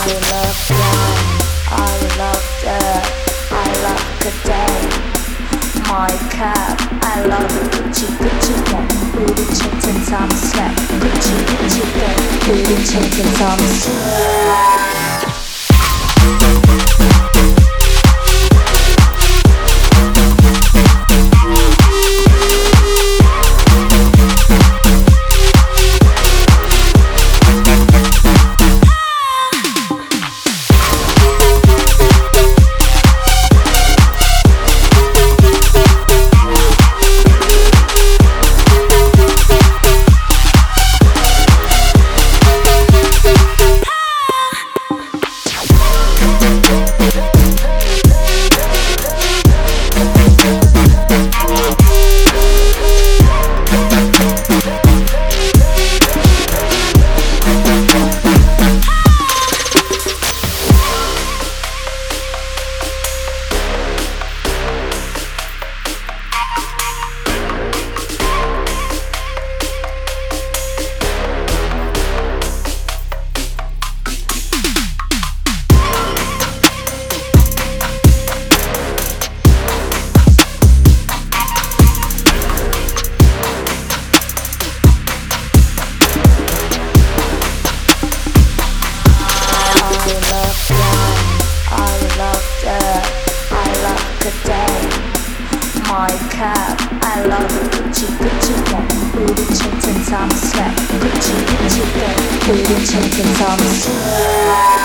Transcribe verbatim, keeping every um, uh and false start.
love wine, I love dirt, I love cadet. My cab, I love Gucci, Gucci gang. Booty chains and some slap. Gucci, Gucci gang. Booty chains and some slap. My cab, I love Gucci, Gucci gang. Booty chains and some slap. Gucci, Gucci gang. Booty chains and some slap.